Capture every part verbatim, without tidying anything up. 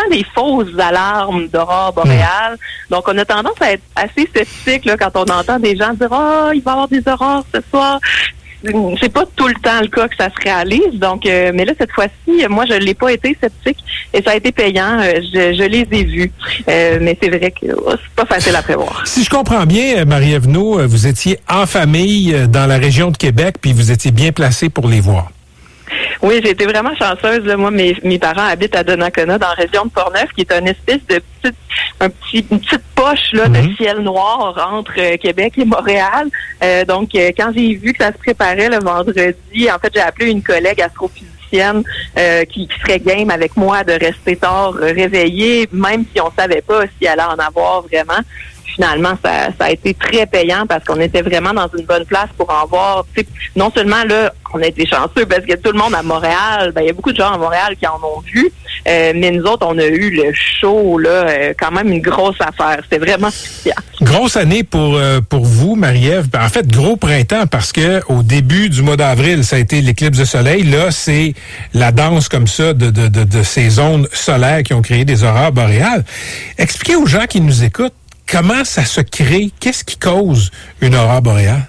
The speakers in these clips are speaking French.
des fausses alarmes d'aurore boréale. Mmh. Donc, on a tendance à être assez sceptique là, quand on entend des gens dire « Ah, oh, il va y avoir des aurores ce soir ». C'est pas tout le temps le cas que ça se réalise. Donc, euh, mais là, cette fois-ci, moi, je l'ai pas été sceptique et ça a été payant. Euh, je, je les ai vus. Euh, mais c'est vrai que oh, c'est pas facile à prévoir. Si je comprends bien, Marie-Ève Naud, vous étiez en famille dans la région de Québec puis vous étiez bien placée pour les voir. Oui, j'ai été vraiment chanceuse. Là. Moi, mes, mes parents habitent à Donnacona, dans la région de Portneuf, qui est une espèce de petite, un petit, une petite poche là, mm-hmm. de ciel noir entre euh, Québec et Montréal. Euh, donc, euh, quand j'ai vu que ça se préparait le vendredi, en fait, j'ai appelé une collègue astrophysicienne euh, qui, qui serait game avec moi de rester tard euh, réveillée, même si on savait pas si elle allait en avoir vraiment. Finalement, ça, ça a été très payant parce qu'on était vraiment dans une bonne place pour en voir. T'sais, non seulement là, on a été chanceux parce que tout le monde à Montréal, ben il y a beaucoup de gens à Montréal qui en ont vu, euh, mais nous autres, on a eu le show là, euh, quand même une grosse affaire. C'était vraiment spécial. Grosse année pour euh, pour vous, Marie-Ève. En fait, gros printemps parce que au début du mois d'avril, ça a été l'éclipse de soleil. Là, c'est la danse comme ça de de de, de ces zones solaires qui ont créé des aurores boréales. Expliquez aux gens qui nous écoutent. Comment ça se crée? Qu'est-ce qui cause une aurore boréale?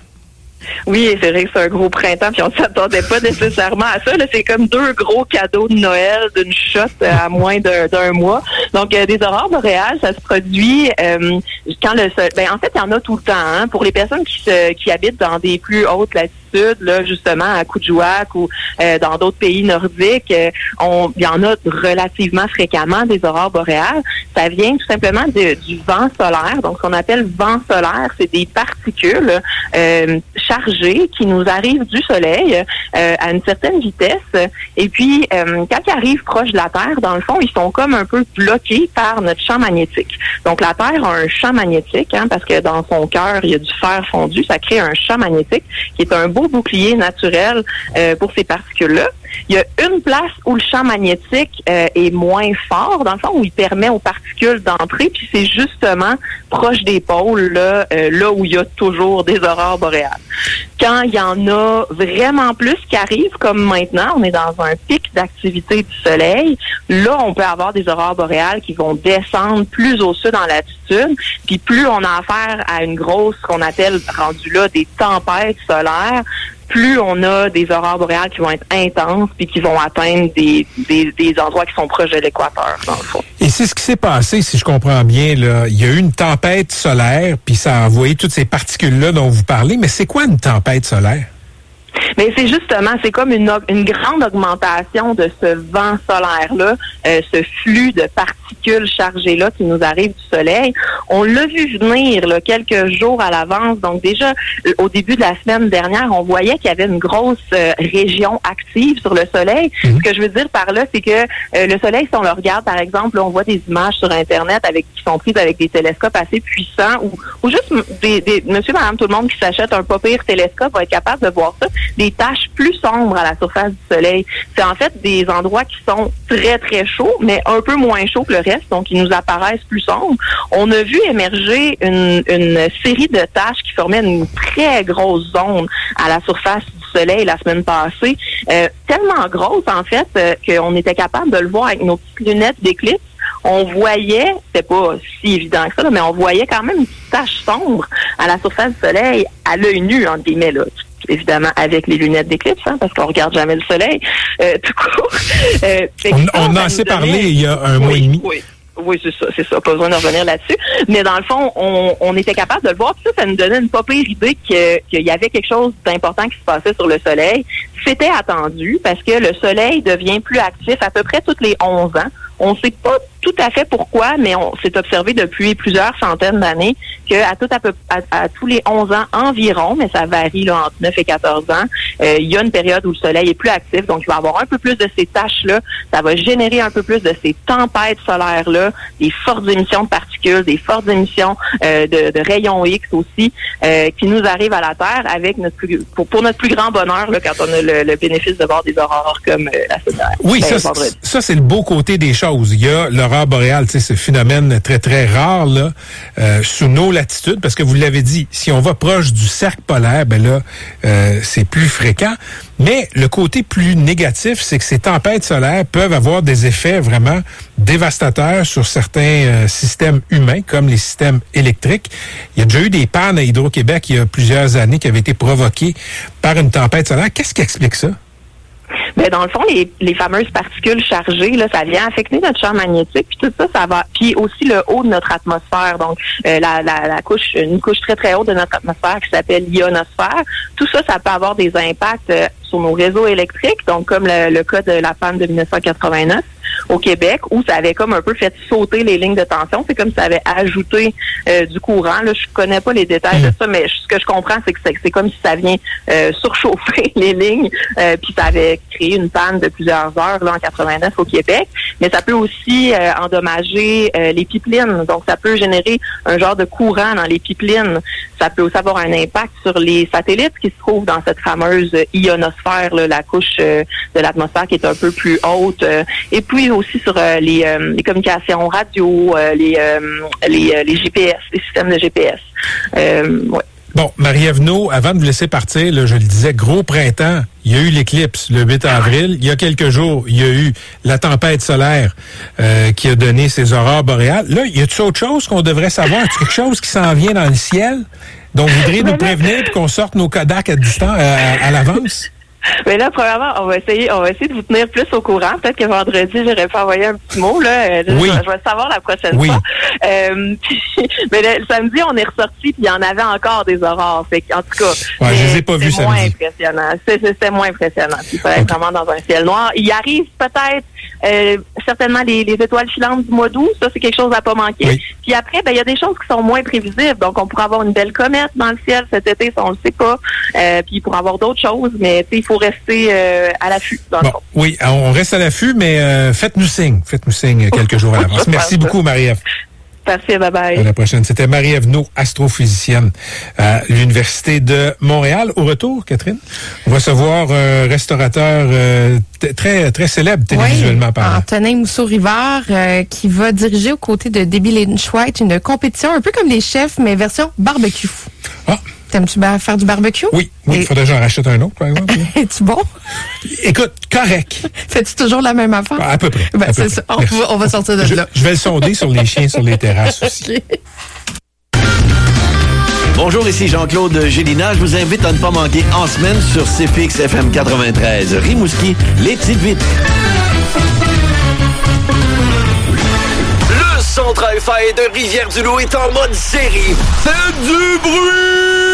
Oui, c'est vrai que c'est un gros printemps, puis on ne s'attendait pas nécessairement à ça. Là, c'est comme deux gros cadeaux de Noël d'une shot à moins d'un, d'un mois. Donc, euh, des aurores boréales, ça se produit euh, quand le soleil... Ben, en fait, il y en a tout le temps. Hein, pour les personnes qui, se, qui habitent dans des plus hautes latitudes, là, justement, à Kuujjuaq ou euh, dans d'autres pays nordiques, euh, on, il y en a relativement fréquemment des aurores boréales. Ça vient tout simplement de, du vent solaire. Donc, ce qu'on appelle vent solaire, c'est des particules euh, chargées qui nous arrivent du soleil euh, à une certaine vitesse. Et puis, euh, quand ils arrivent proche de la Terre, dans le fond, ils sont comme un peu bloqués par notre champ magnétique. Donc, la Terre a un champ magnétique, hein, parce que dans son cœur, il y a du fer fondu. Ça crée un champ magnétique qui est un beau bouclier naturel euh, pour ces particules-là. Il y a une place où le champ magnétique euh, est moins fort, dans le fond, où il permet aux particules d'entrer, puis c'est justement proche des pôles, là, euh, là où il y a toujours des aurores boréales. Quand il y en a vraiment plus qui arrivent, comme maintenant, on est dans un pic d'activité du soleil, là, on peut avoir des aurores boréales qui vont descendre plus au sud en latitude, puis plus on a affaire à une grosse, ce qu'on appelle, rendu là, des tempêtes solaires, plus on a des aurores boréales qui vont être intenses puis qui vont atteindre des, des, des endroits qui sont proches de l'équateur, dans le fond. Et c'est ce qui s'est passé, si je comprends bien, là. Il y a eu une tempête solaire, puis ça a envoyé toutes ces particules-là dont vous parlez. Mais c'est quoi une tempête solaire? Mais c'est justement, c'est comme une, une grande augmentation de ce vent solaire-là, euh, ce flux de particules chargées-là qui nous arrive du soleil. On l'a vu venir là, quelques jours à l'avance. Donc déjà, au début de la semaine dernière, on voyait qu'il y avait une grosse euh, région active sur le soleil. Mmh. Ce que je veux dire par là, c'est que euh, le soleil, si on le regarde, par exemple, là, on voit des images sur Internet avec qui sont prises avec des télescopes assez puissants ou, ou juste des, des monsieur, madame, tout le monde qui s'achète un pas pire télescope va être capable de voir ça. Des taches plus sombres à la surface du soleil. C'est en fait des endroits qui sont très, très chauds, mais un peu moins chauds que le reste, donc ils nous apparaissent plus sombres. On a vu émerger une, une série de taches qui formaient une très grosse zone à la surface du soleil la semaine passée. Euh, tellement grosse, en fait, euh, qu'on était capable de le voir avec nos petites lunettes d'éclipse. On voyait, c'était pas si évident que ça, là, mais on voyait quand même une petite tache sombre à la surface du soleil à l'œil nu, entre guillemets, là. Évidemment avec les lunettes d'éclipse, hein, parce qu'on regarde jamais le soleil, euh, tout court. Euh, on on en a assez parlé il y a un oui, mois et demi. Oui. Oui, c'est ça, c'est ça. Pas besoin de revenir là-dessus. Mais dans le fond, on, on était capable de le voir. Puis ça, ça nous donnait une pas pire idée que, qu'il y avait quelque chose d'important qui se passait sur le soleil. C'était attendu parce que le soleil devient plus actif à peu près tous les onze ans. On ne sait pas tout à fait pourquoi, mais on s'est observé depuis plusieurs centaines d'années qu'à tout à peu à, à tous les onze ans environ, mais ça varie là, entre neuf et quatorze ans, euh, il y a une période où le soleil est plus actif, donc il va avoir un peu plus de ces taches-là, ça va générer un peu plus de ces tempêtes solaires-là, des fortes émissions de particules, des fortes émissions euh, de, de rayons X aussi, euh, qui nous arrivent à la Terre avec notre plus, pour, pour notre plus grand bonheur là, quand on a le, le bénéfice de voir des aurores comme euh, la semaine dernière. Oui, ben, ça, ça c'est le beau côté des choses. Il y a l'aurore boréale, tu sais, ce phénomène très, très rare là, euh, sous nos latitudes. latitude, parce que vous l'avez dit, si on va proche du cercle polaire, ben là, euh, c'est plus fréquent. Mais le côté plus négatif, c'est que ces tempêtes solaires peuvent avoir des effets vraiment dévastateurs sur certains euh, systèmes humains, comme les systèmes électriques. Il y a déjà eu des pannes à Hydro-Québec il y a plusieurs années qui avaient été provoquées par une tempête solaire. Qu'est-ce qui explique ça? Mais dans le fond, les, les fameuses particules chargées, là, ça vient affecter notre champ magnétique, puis tout ça, ça va, puis aussi le haut de notre atmosphère, donc euh, la, la, la couche, une couche très très haute de notre atmosphère qui s'appelle l'ionosphère. Tout ça, ça peut avoir des impacts euh, sur nos réseaux électriques, donc comme le, le cas de la panne de dix-neuf cent quatre-vingt-neuf au Québec, où ça avait comme un peu fait sauter les lignes de tension. C'est comme si ça avait ajouté euh, du courant. Là, je connais pas les détails de ça, mais ce que je comprends, c'est que c'est, c'est comme si ça vient euh, surchauffer les lignes, euh, puis ça avait créé une panne de plusieurs heures là en quatre-vingt-neuf au Québec. Mais ça peut aussi euh, endommager euh, les pipelines. Donc, ça peut générer un genre de courant dans les pipelines. Ça peut aussi avoir un impact sur les satellites qui se trouvent dans cette fameuse ionosphère, là, la couche euh, de l'atmosphère qui est un peu plus haute. Euh, et puis aussi sur euh, les, euh, les communications radio, euh, les, euh, les, euh, les G P S, les systèmes de G P S. Euh, ouais. Bon, Marie-Ève Naud, avant de vous laisser partir, là, je le disais, gros printemps, il y a eu l'éclipse le huit avril. Il y a quelques jours, il y a eu la tempête solaire euh, qui a donné ses aurores boréales. Là, y a-t-il autre chose qu'on devrait savoir? Y a-t-il quelque chose qui s'en vient dans le ciel dont vous voudriez nous prévenir et qu'on sorte nos Kodak à distance, à, à l'avance? Mais là, premièrement, on va essayer, on va essayer de vous tenir plus au courant. Peut-être que vendredi, j'aurais pu envoyer un petit mot, là. Oui. Je, je vais le savoir la prochaine oui. fois. Euh, puis, mais le, le samedi, on est ressorti, puis il y en avait encore des aurores. Fait en tout cas, ouais, je les ai pas vus moins samedi. Impressionnant. C'était, c'était moins impressionnant. Il fallait okay. vraiment dans un ciel noir. Il arrive peut-être euh, certainement les, les étoiles filantes du mois d'août. Ça, c'est quelque chose à pas manquer. Oui. Puis après, ben il y a des choses qui sont moins prévisibles. Donc, on pourrait avoir une belle comète dans le ciel cet été, ça on le sait pas. Euh, puis il pourrait avoir d'autres choses, mais il faut rester euh, à l'affût. Dans bon, le fond. Oui, on reste à l'affût, mais euh, faites-nous signe. Faites-nous signe quelques jours à l'avance. Merci beaucoup, Marie-Ève. Merci, bye-bye. À la prochaine. C'était Marie-Ève Naud, astrophysicienne à l'Université de Montréal. Au retour, Catherine, on va recevoir un restaurateur euh, t- très très célèbre télévisuellement oui, parlant. Antonin Mousseau-Rivard, euh, qui va diriger aux côtés de Debbie Lynch-White une compétition un peu comme les chefs, mais version barbecue. Ah! T'aimes-tu bien faire du barbecue? Oui, oui, il faudrait que j'en rachète un autre, par exemple. Es-tu bon? Écoute, correct. Fais-tu toujours la même affaire? À peu près. Ben, à c'est peu ça. près. On va, on va sortir de je, là. Je vais le sonder sur les chiens sur les terrasses aussi. Okay. Bonjour, ici Jean-Claude Gélina. Je vous invite à ne pas manquer en semaine sur C F X F M quatre-vingt-treize. Rimouski, les petites vites. Le Centre Hi-Fi de Rivière-du-Loup est en mode série. Faites du bruit!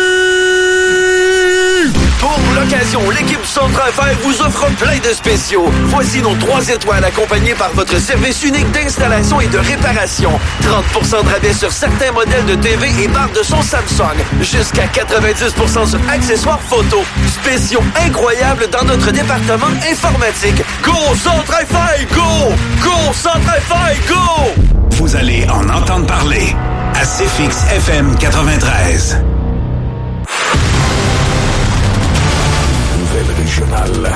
Pour l'occasion, l'équipe du Centre Hi-Fi vous offre plein de spéciaux. Voici nos trois étoiles accompagnés par votre service unique d'installation et de réparation. trente pour cent de rabais sur certains modèles de T V et barres de son Samsung. Jusqu'à quatre-vingt-dix pour cent sur accessoires photo. Spéciaux incroyables dans notre département informatique. Go Centre Hi-Fi, go! Go Centre Hi-Fi, go! Vous allez en entendre parler à C F X F M quatre-vingt-treize. Nouvelle régionale.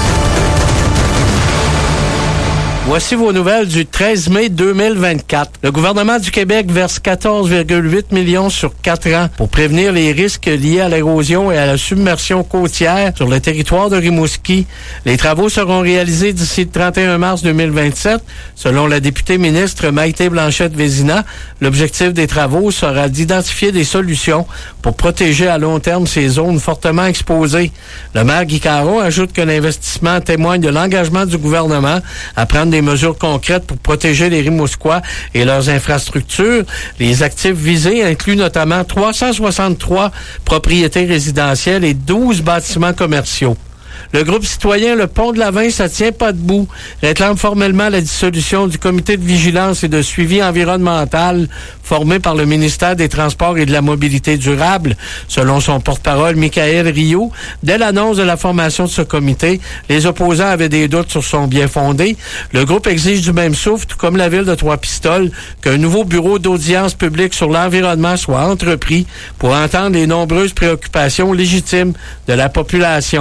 Voici vos nouvelles du treize mai deux mille vingt-quatre. Le gouvernement du Québec verse quatorze virgule huit millions sur quatre ans pour prévenir les risques liés à l'érosion et à la submersion côtière sur le territoire de Rimouski. Les travaux seront réalisés d'ici le trente et un mars deux mille vingt-sept. Selon la députée ministre Maïté Blanchette-Vézina, l'objectif des travaux sera d'identifier des solutions pour protéger à long terme ces zones fortement exposées. Le maire Guy Caron ajoute que l'investissement témoigne de l'engagement du gouvernement à prendre des mesures concrètes pour protéger les Rimousquois et leurs infrastructures. Les actifs visés incluent notamment trois cent soixante-trois propriétés résidentielles et douze bâtiments commerciaux. Le groupe citoyen Le Pont de la Vin, ça tient pas debout, réclame formellement la dissolution du comité de vigilance et de suivi environnemental formé par le ministère des Transports et de la Mobilité durable. Selon son porte-parole, Michaël Rio, dès l'annonce de la formation de ce comité, les opposants avaient des doutes sur son bien-fondé. Le groupe exige du même souffle, tout comme la ville de Trois-Pistoles, qu'un nouveau bureau d'audience publique sur l'environnement soit entrepris pour entendre les nombreuses préoccupations légitimes de la population.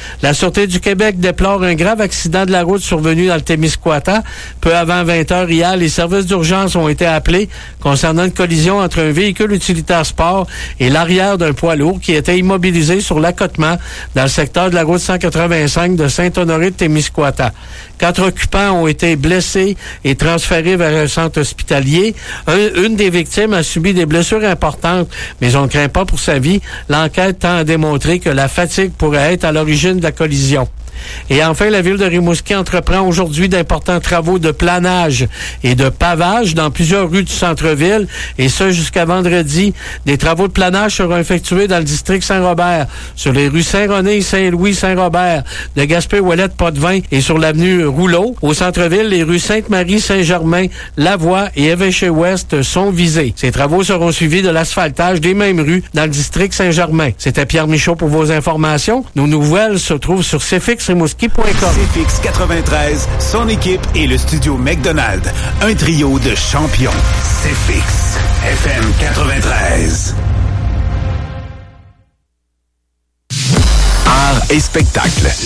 La Sûreté du Québec déplore un grave accident de la route survenu dans le Témiscouata. Peu avant vingt heures hier, les services d'urgence ont été appelés concernant une collision entre un véhicule utilitaire sport et l'arrière d'un poids lourd qui était immobilisé sur l'accotement dans le secteur de la route cent quatre-vingt-cinq de Saint-Honoré de Témiscouata. Quatre occupants ont été blessés et transférés vers un centre hospitalier. Un, une des victimes a subi des blessures importantes, mais on ne craint pas pour sa vie. L'enquête tend à démontrer que la fatigue pourrait être à l'origine de la collision. Et enfin, la ville de Rimouski entreprend aujourd'hui d'importants travaux de planage et de pavage dans plusieurs rues du centre-ville, et ce jusqu'à vendredi. Des travaux de planage seront effectués dans le district Saint-Robert, sur les rues Saint-René, Saint-Louis, Saint-Robert, de Gaspé-Ouellette, Potvin et sur l'avenue Rouleau. Au centre-ville, les rues Sainte-Marie, Saint-Germain, Lavoie et Évêché-Ouest sont visés. Ces travaux seront suivis de l'asphaltage des mêmes rues dans le district Saint-Germain. C'était Pierre Michaud pour vos informations. Nos nouvelles se trouvent sur c f x rimouski point com. C F X quatre-vingt-treize, son équipe et le studio McDonald. Un trio de champions. C F X F M quatre-vingt-treize. Art et spectacle.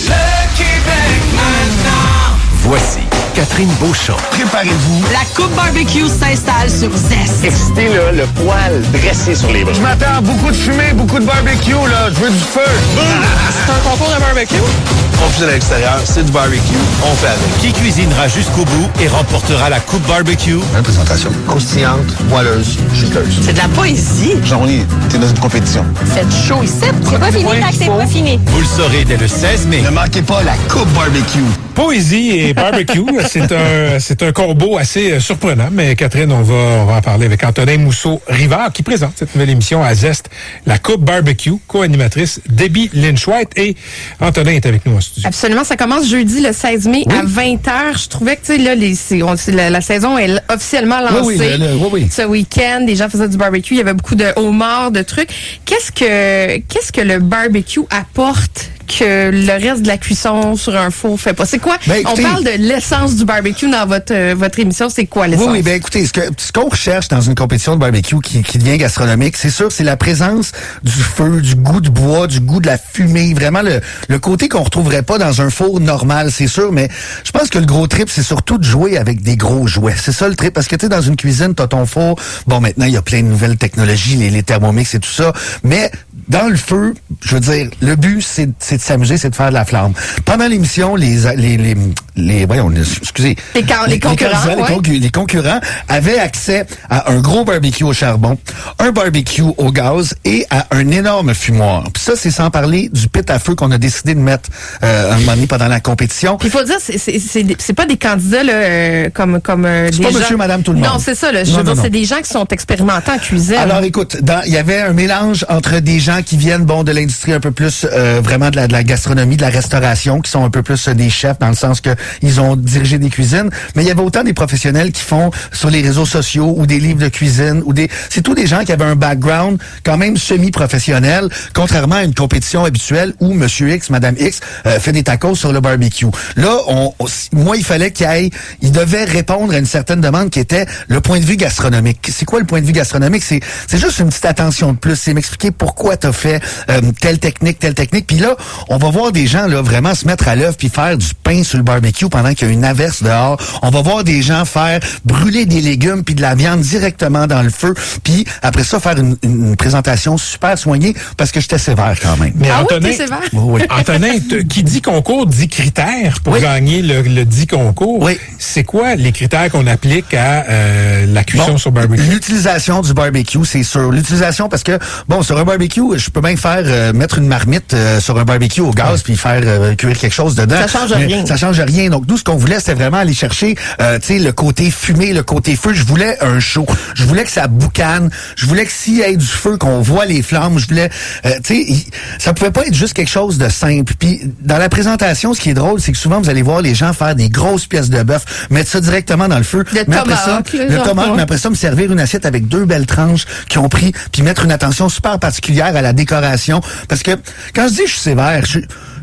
Le Québec maintenant. Voici Catherine Beauchamp. Préparez-vous. La coupe barbecue s'installe sur Zest. Excitez là, le poil dressé sur les bras. Je m'attends à beaucoup de fumée, beaucoup de barbecue, là. Je veux du feu. C'est un concours de barbecue? On cuisine à l'extérieur, c'est du barbecue. On fait avec. Qui cuisinera jusqu'au bout et remportera la coupe barbecue? Une présentation croustillante, moelleuse, juteuse. C'est de la poésie. Jean-Louis, t'es dans une compétition. Faites chaud ici. C'est pas fini tant que c'est pas fini. Vous le saurez dès le seize mai. Ne manquez pas la coupe barbecue. Poésie et barbecue, c'est un c'est un combo assez surprenant, mais Catherine, on va on va en parler avec Antonin Mousseau-Rivard qui présente cette nouvelle émission à Zest, la coupe barbecue, co-animatrice Debbie Lynch-White, et Antonin est avec nous en studio. Absolument, ça commence jeudi le seize mai oui. à vingt heures. Je trouvais que tu sais là les c'est, on, c'est, la, la saison est officiellement lancée. Oui, oui, le, le, oui, oui. Ce week-end, les gens faisaient du barbecue, il y avait beaucoup de homards, de trucs. Qu'est-ce que qu'est-ce que le barbecue apporte que le reste de la cuisson sur un four fait pas? C'est quoi? Ben, écoutez, on parle de l'essence du barbecue dans votre euh, votre émission. C'est quoi l'essence? Oui, oui, ben écoutez, ce que ce qu'on recherche dans une compétition de barbecue qui, qui devient gastronomique, c'est sûr, c'est la présence du feu, du goût de bois, du goût de la fumée, vraiment le, le côté qu'on retrouverait pas dans un four normal, c'est sûr, mais je pense que le gros trip, c'est surtout de jouer avec des gros jouets. C'est ça le trip, parce que tu sais, dans une cuisine, t'as ton four, bon, maintenant, il y a plein de nouvelles technologies, les, les thermomix et tout ça, mais dans le feu, je veux dire, le but, c'est, c'est de s'amuser, c'est de faire de la flamme. Pendant l'émission, les, les, les, les, voyons, excusez. Les, les, les concurrents, les, ouais. concurrents, les concurrents avaient accès à un gros barbecue au charbon, un barbecue au gaz et à un énorme fumoir. Puis ça, c'est sans parler du pit à feu qu'on a décidé de mettre, euh, un moment donné pendant la compétition. Puis il faut dire, c'est, c'est, c'est, c'est pas des candidats, là, euh, comme, comme, euh, c'est des pas gens... monsieur, madame, tout le monde. Non, c'est ça, là. Je non, veux non, dire, non. C'est des gens qui sont expérimentés en cuisine. Alors, écoute, dans, il y avait un mélange entre des gens qui viennent, bon, de l'industrie un peu plus, euh, vraiment de la, de la gastronomie, de la restauration, qui sont un peu plus euh, des chefs, dans le sens que ils ont dirigé des cuisines, mais il y avait autant des professionnels qui font sur les réseaux sociaux ou des livres de cuisine, ou des, c'est tous des gens qui avaient un background quand même semi-professionnel, contrairement à une compétition habituelle où Monsieur X, Madame X euh, fait des tacos sur le barbecue. Là, on, on, moi, il fallait qu'il aille, il devait répondre à une certaine demande qui était le point de vue gastronomique. C'est quoi le point de vue gastronomique? C'est, c'est juste une petite attention de plus, c'est m'expliquer pourquoi t'as fait euh, telle technique, telle technique. Puis là, on va voir des gens là vraiment se mettre à l'œuvre puis faire du pain sur le barbecue pendant qu'il y a une averse dehors. On va voir des gens faire brûler des légumes puis de la viande directement dans le feu. Puis après ça, faire une, une présentation super soignée parce que j'étais sévère quand même. Mais ah Antonin, oui, t'es sévère? Oui, oui. Antonin, qui dit concours dit critères pour oui. gagner le, le dit concours. Oui. C'est quoi les critères qu'on applique à euh, la cuisson bon, sur barbecue? L'utilisation du barbecue, c'est sûr. L'utilisation parce que, bon, sur un barbecue, je peux bien faire euh, mettre une marmite euh, sur un barbecue au gaz puis faire euh, cuire quelque chose dedans. Ça change rien. Ça change rien. Donc, nous, ce qu'on voulait, c'était vraiment aller chercher, euh, tu sais, le côté fumé, le côté feu. Je voulais un show. Je voulais que ça boucane. Je voulais que s'il y ait du feu, qu'on voit les flammes. Je voulais, euh, tu sais, ça pouvait pas être juste quelque chose de simple. Puis, dans la présentation, ce qui est drôle, c'est que souvent, vous allez voir les gens faire des grosses pièces de bœuf, mettre ça directement dans le feu. Le mais tomate, après ça, le tomate, mais après ça, me servir une assiette avec deux belles tranches qui ont pris, puis mettre une attention super particulière à la décoration. Parce que, quand je dis je suis sévère, je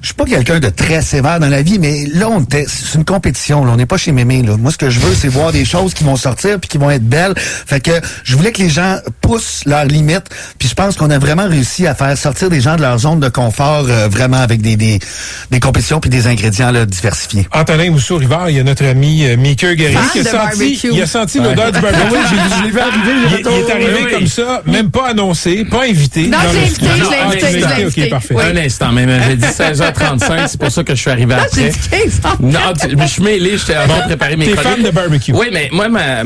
je suis pas quelqu'un de très sévère dans la vie, mais là, on était, c'est une compétition, là. On n'est pas chez Mémé, là. Moi, ce que je veux, c'est voir des choses qui vont sortir puis qui vont être belles. Fait que je voulais que les gens poussent leurs limites, puis je pense qu'on a vraiment réussi à faire sortir des gens de leur zone de confort, euh, vraiment avec des, des, des compétitions puis des ingrédients, là, diversifiés. Antonin Mousseau-Rivard, il y a notre ami euh, Mickey Guéry qui a senti, il a senti ouais. l'odeur du barbecue. Oui, je l'ai vu arriver. Il, il est arrivé oui, oui. comme ça, même pas annoncé, pas invité. Non, je l'ai invité, je l'ai invité, je l'ai invité. OK, parfait. Oui. Un instant, même. J'ai dit seize heures trente-cinq, c'est pour ça que je suis arrivé après. Non, j'ai dit quinze heures. Non, je suis mêlé, j'étais avant de préparer mes chroniques. T'es fan de barbecue. Oui, mais moi, ma,